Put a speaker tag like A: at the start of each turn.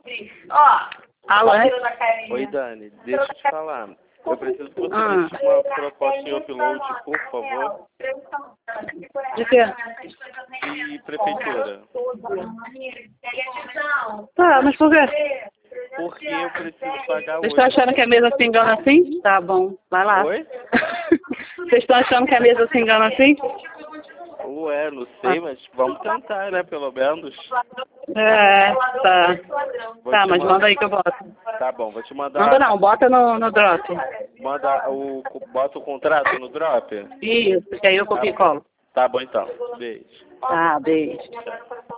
A: Alô, é?
B: Oi, Dani, deixa eu te falar. Eu preciso que você deixe uma proposta em upload, por favor.
A: De quê?
B: De prefeitura.
A: Tá, mas por quê?
B: Porque eu preciso pagar
A: Vocês
B: hoje.
A: estão achando que a mesa se engana assim? Tá bom, vai lá.
B: Oi?
A: Vocês estão achando que a mesa se engana assim?
B: Ué, não sei, mas vamos tentar, né, pelo menos.
A: É, tá.
B: Vou
A: Tá,
B: te
A: mas
B: mandar-
A: manda aí que eu boto.
B: Tá bom, vou te mandar.
A: Manda não, bota no drop.
B: Bota o contrato no drop?
A: Isso, que aí eu copio e colo.
B: Tá bom então. Beijo.
A: Tá, beijo.
B: Tchau.